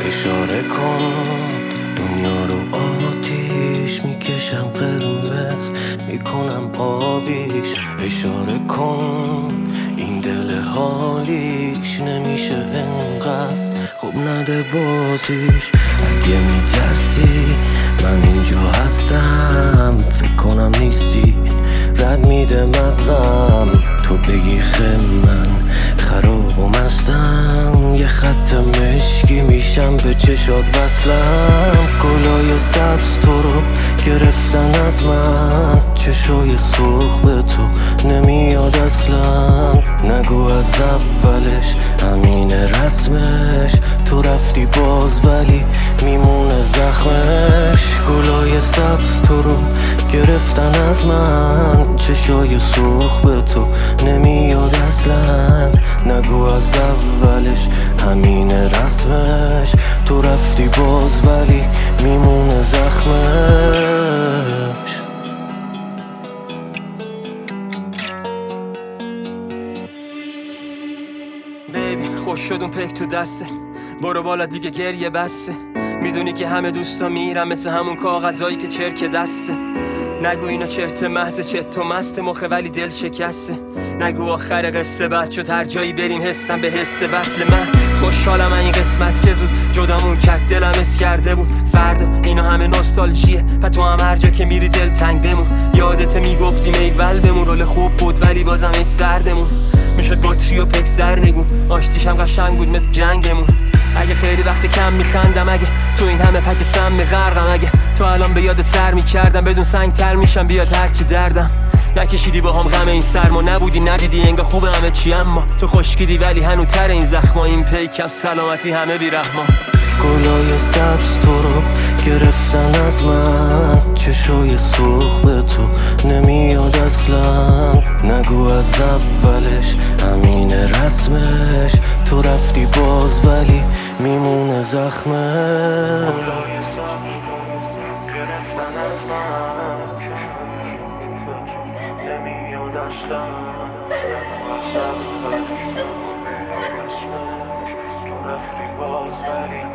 اشاره کن دنیا رو آتیش میکشم، قرمز میکنم آبیش. اشاره کن این دل حالیش نمیشه انقدر خب نده بازیش. اگه میترسی من اینجا هستم، فکر کنم نیستی رد میده مغزم. تو بگی خیلی من خراب و مستم، یه خط مشکی میشم به چشات وصلم. گلای سبز تو رو گرفتن از من، چشای سرخ به تو نمیاد اصلا. نگو از اولش همین رسمش، تو رفتی باز ولی میمونه زخمش. گلای سبز تو رو گرفتن از من، چشای سرخ به تو نمیاد اصلا. نگو از اولش همین رسمش، تو رفتی باز ولی میمونه زخمش. بیبی خوش شد اون پیک تو دسته، برو بالا دیگه گریه بسته. میدونی که همه دوستا میرم مثل همون کاغذایی که چرک دسته. نگو اینا چرت محض چت و مست مخه ولی دل شکسته. نگو آخر قصه بعد شد هر جایی بریم حسم به حس وصل. من خوشحالم این قسمت که زود جدامون کرد، دلم اس کرده بود فردا اینا همه نوستالژیه. و تو هم هر جا که میری دل تنگ بمون. یادت میگفتیم ایول بمون، رول خوب بود ولی بازم این سردمون. میشد بطری و پک سرنگون، آشتیشم قشنگ بود مثل جنگمون. اگه خیلی وقت کم میخندم، اگه تو این همه پک سم میغرقم، اگه تو الان به یادت سر میکردم بدون سنگ تر میشم بیاد هرچی دردم. نکشیدی با هم غم این سرما، نبودی ندیدی انگار خوب همه چی، اما تو خشکیدی ولی هنو تر این زخما. این پیکم سلامتی همه بیرحما. گلای سبز تو رو گرفتن از من، چشای سرخ به تو نمیاد اصلا. نگو از اولش همین رسمش، تو رفتی باز ولی میمونه زخمش. گلای سبز تو رو گرفتن از من، چشای سرخ به تو نمیاد اصلا. نگو از اولش رسمش، تو رفتی باز ولی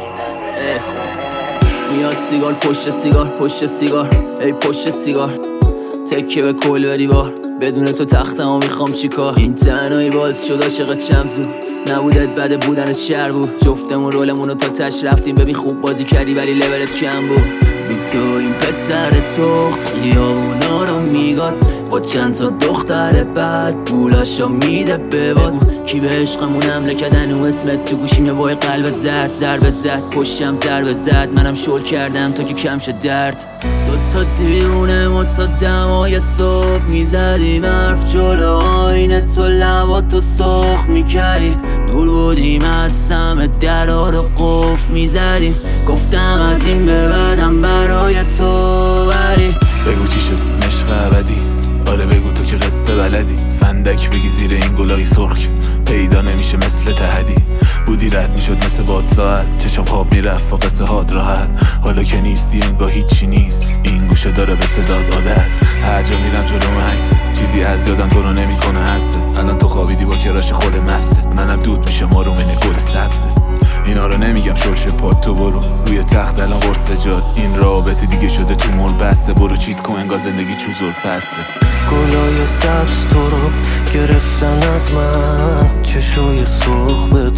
میاد سیگار پشت سیگار پشت سیگار، ای پشت سیگار تکیه به کل بری بار. بدون تو تختمو میخوام چیکار. این تنهایی باز شد عاشقت شم زود، نبودت بده بودنت شر بود. جفتمون رولمونو تا تش رفتیم، ببین خوب بازی کردی ولی لولت کم بود. بی تو این پسر تخص خیابونا رو میگاد، با چند تا دختر بعد پولاشو میده به باد. کی به عشقمون حمله کردن و اسمت تو گوشیم یه وای قلب زرد. ضربه زد پشتم ضربه زد، منم شل کردم تا که کم شد درد. دوتا دیونه ما تا دمای صبح میزدیم حرف جلو آینه، تو لباتو سرخ میکردیم. دور بودیم از همه درا رو قفل میزدیم. گفتم از این به بعدم برای تو ولی بگو چی شد عشق ابدی، آره بگو تو که قصه بلدی. فندک بگی زیر این گلای سرخ پیدا نمیشه مثل تهدی. بودی رد میشد مثل باد ساعت، چشم خواب میرفت با قصه هات راحت. حالا که نیستی انگاه هیچی نیست، این گوشه داره به صدات عادت. هر جا میرم جلوم عکست، چیزی از یادم تو رو نمیکنه حست. الان تو خوابیدی با کراش خود مسته، منم دود میشه ما رو من گل سبزه. اینا رو نمیگم شرش پاد، تو برو روی تخت الان قرص جاد. این رابطه دیگه شده تو مول بسته، برو چیت کن انگار زندگی چوزور پسته. گلای سبز تو رو گرفتن از من، چشای سرخ به